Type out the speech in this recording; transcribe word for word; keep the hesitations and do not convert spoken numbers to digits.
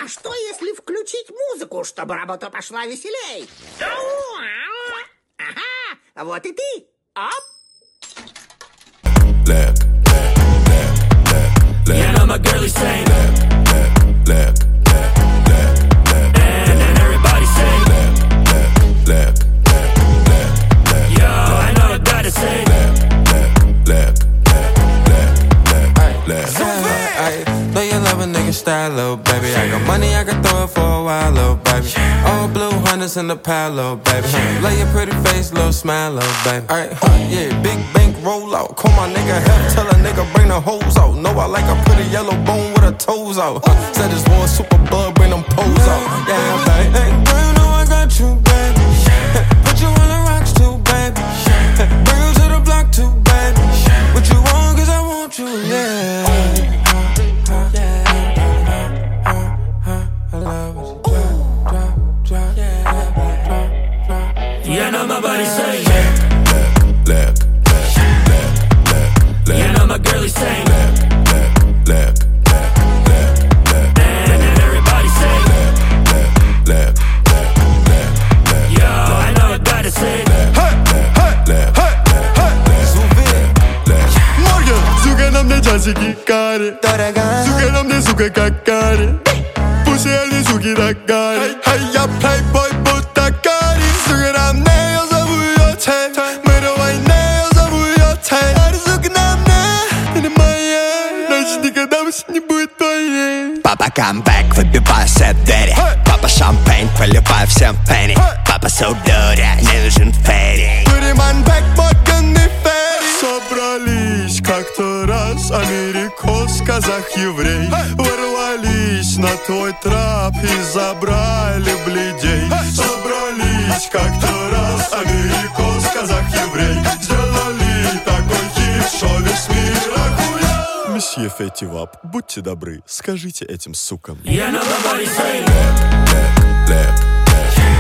что если включить музыку, чтобы работа пошла веселей? Ага, вот и ты. Оп. Look, look, look, look, look. You know my girl is saying look, look, look, look, look, look. And then everybody say look, look, look, look, look, look. Yo, I know I gotta say look, look, look, look, look, look, look. Know you love a nigga style, little baby. I got money, I can throw it for a while, little baby. All blue hundreds in the pile, little baby. Lay your pretty face, little smile, little baby. Alright, huh, yeah, big bank roll out. Call my nigga help, tell a nigga bring the hoes out. Know I like a pretty yellow bone with her toes out. Huh, said this one super bug, bring them poles out. Yeah, baby. Hey, girl, you know I got you, baby. Put you on the rocks too, baby. Bring you to the block too, baby. What you want, cause I want you, yeah. Yeah, I know my body saying look, look, look, look, look, look. You know my girl is saying look, look, look, look, look, look. And then everybody say look, look, look, look, look, look. Yo, I know I gotta say look, look, look, look, look. Morgan, сука, на мне часики кари. Сука, на мне, сука, как кари. Пусть они, суки, так кари. Ай, я плейбой, будто кари. Сука, на мне, я зову ее цель. Мы давай не, я зову ее цель. Ари, сука, на мне, ты не моя. Значит, никогда больше не будет твоей. Папа, камбэк, выбивай все двери. Папа, шампейн, проливай всем пенни. Папа, судоря, не нужен ферри. Туриман, бэк, Морган и Ферри. Собрались как-то раз америкос, казах, еврей. Ворвались на твой трап и забрали бледей. Собрались как-то раз америкос, казах, еврей. Сделали такой хит, что весь мир охуел. Месье Фетти Вап, будьте добры, скажите этим сукам. Yeah, I know my body saying look, look, look, look.